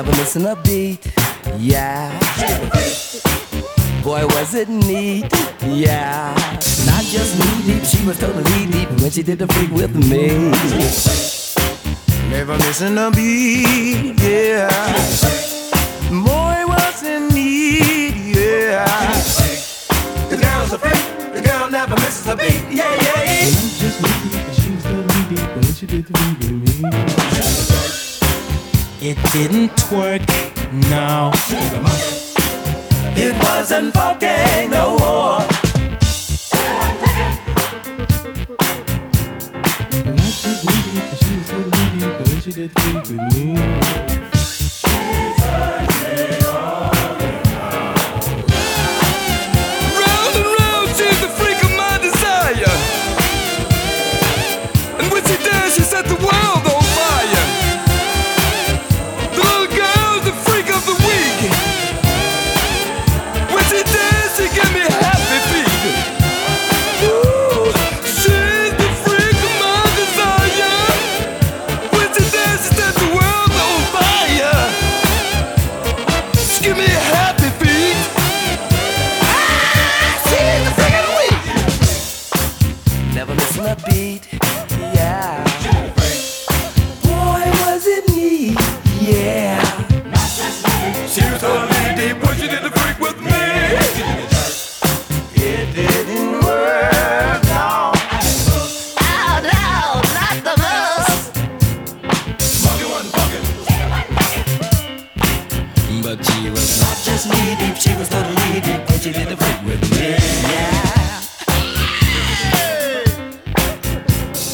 never missing a beat. Yeah. Boy, was it neat. Yeah. Not just knee deep, she was totally deep when she did the freak with me. Never missing a beat. Yeah. Boy, was it neat. Yeah. The girl's a freak. The girl never misses a beat. Yeah, yeah, yeah. Not just knee deep, she was totally deep when she did the freak with me. It didn't twerk, no. It wasn't funky no more. And I just needed it, she was so needy, but when she did things with me. Round and round, she's the freak of my desire. And when she does, she set the world on fire. The little girl's the freak of the week. When she dance, she give me happy feet. Ooh, she's the freak of my desire. When she dance, she set the world on fire. She give me happy feet. Ah, she's the freak of the week. Never missing a beat. Yeah. Boy, was it neat. Yeah. She was totally deep when she did the freak with me. It didn't work. No. Oh no, not the most. Monkey wasn't fucking. But she was not just knee deep, she was totally deep when she did the freak with me. Yeah.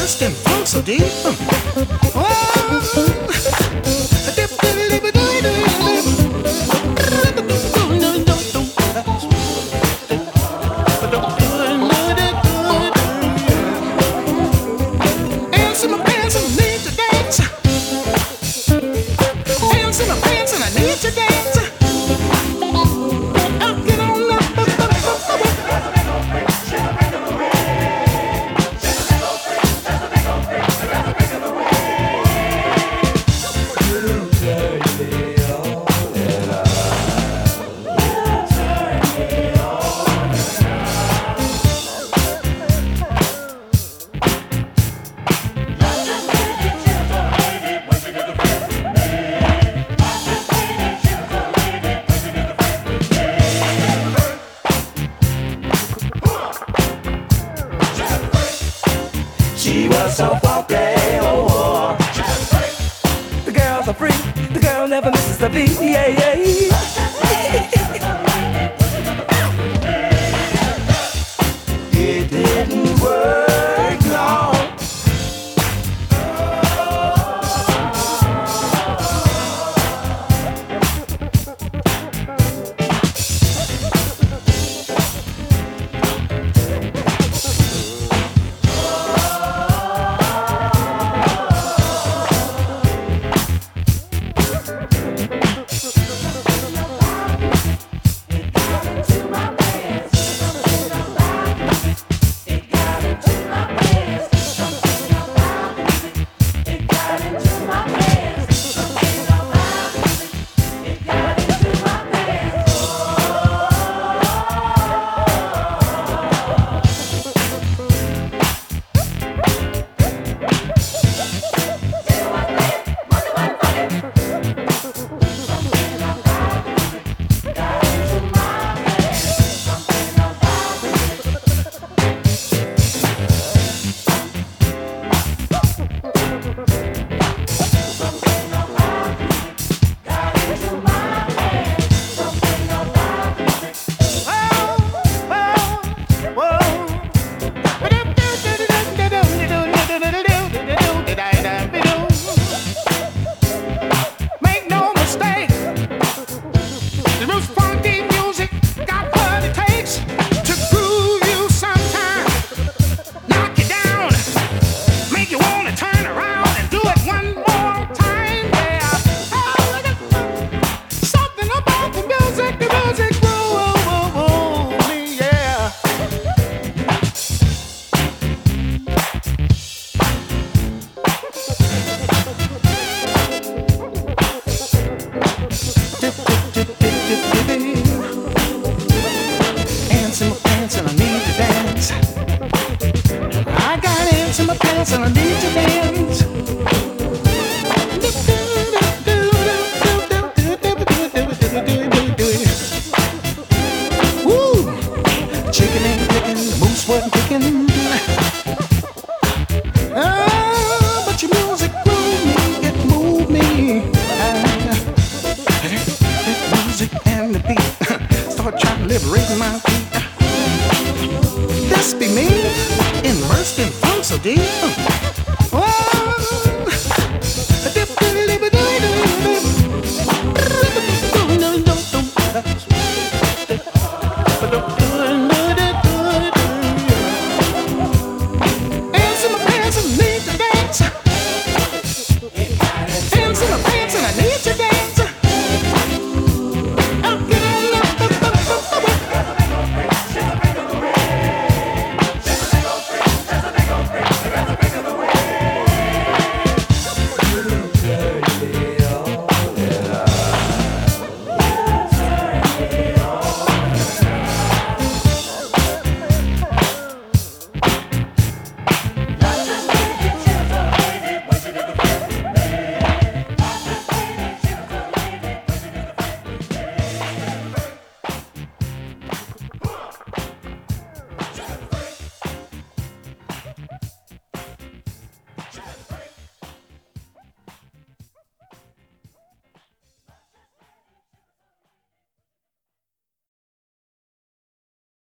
immersed in funk so deep. Hands in my pants and I need to dance. Hands in my pants and I need to dance. Get on up. She was so funky, oh. The girls are free, the girl never misses the beat, yeah, yeah. It didn't work, no. Make no mistake, the most funky music got what it takes to groove you sometime, knock you down, make you want to turn around and do it one more time. Yeah, something about the music groove me, yeah. Ants in my pants and I need to dance. I got ants in my pants and I need to dance. Woo! Chicken ain't picking, the moose wasn't picking. But your music moved me, it moved me. The music and the beat start trying to liberate my feet. This be me, immersed in funk so deep. Whoa.